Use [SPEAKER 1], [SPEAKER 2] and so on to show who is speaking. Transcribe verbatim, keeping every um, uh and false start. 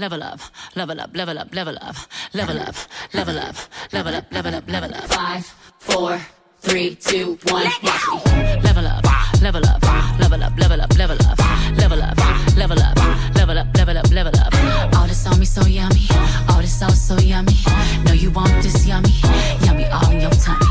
[SPEAKER 1] level up, level up, level up, level up, level up, level up, level up, level up, level up.
[SPEAKER 2] Five, four, three, two, one, watch me.
[SPEAKER 1] Level up, level up, level up, level up, level up, level up, level up, level up, level up, level up. All this on me so yummy, all this sauce so yummy. Know you want this yummy, yummy all in your tummy.